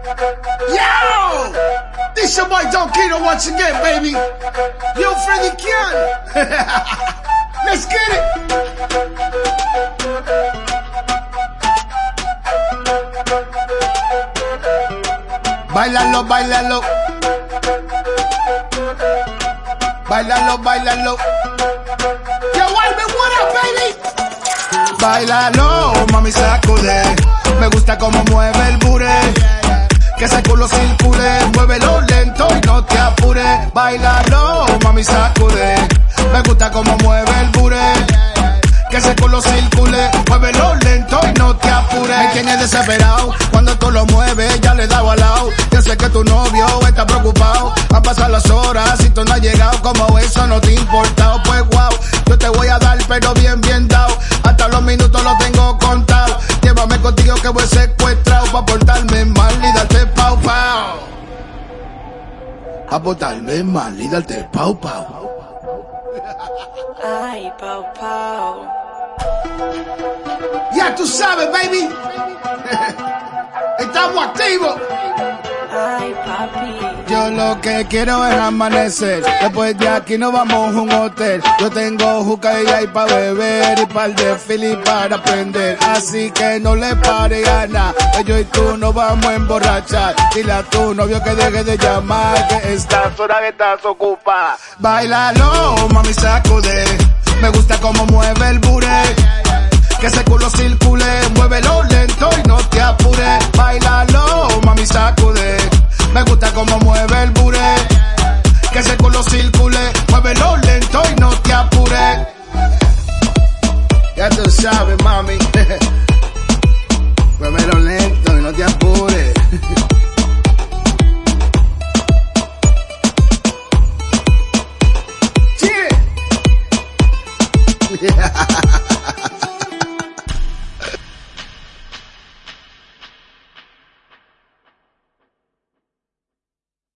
Yo! This your boy Don Kino once again, baby. Yo, Freddy Kian. Let's get it. Bailalo, bailalo. Bailalo, bailalo. Yo, Alvin, what up, baby? Bailalo, mami, sacude. Me gusta cómo mueve el bure. Que ese culo circule. Muévelo lento y no te apures. Bailalo, mami, sacude. Me gusta cómo mueve el bure. Que ese culo circule. Muévelo lento y no te apures. Me tienes desesperado. Cuando tú lo mueves, ya le he dado al lado. Yo sé que tu novio está preocupado. Han pasado las horas y tú no has llegado. Como eso no te ha importado. Pues wow, yo te voy a dar pero bien, bien dado. Hasta los minutos los tengo contados. Llévame contigo que voy secuestrado. Pa' portarme mal y darte pau pau. A portarme mal y darte pau pau. Ay, pau pau. Ya tú sabes, baby. Estamos activos. Ay, papi. Yo lo que quiero es amanecer. Después de aquí nos vamos a un hotel. Yo tengo juca y hay pa' beber y par de fili para aprender. Así que no le pare a nada. Yo y tú nos vamos a emborrachar. Dile a tu novio que deje de llamar, que estas horas estás ocupada. Bailalo, mami, sacude. Me gusta cómo mueve el bure. Que ese culo circule. Muévelo lento y no te apures. Bailalo, mami, sacude. Me gusta cómo mueve el bure. Que ese culo circule. Muévelo lento y no te apures. Ya tú sabes, mami. Muévelo lento y no te apures. Yeah.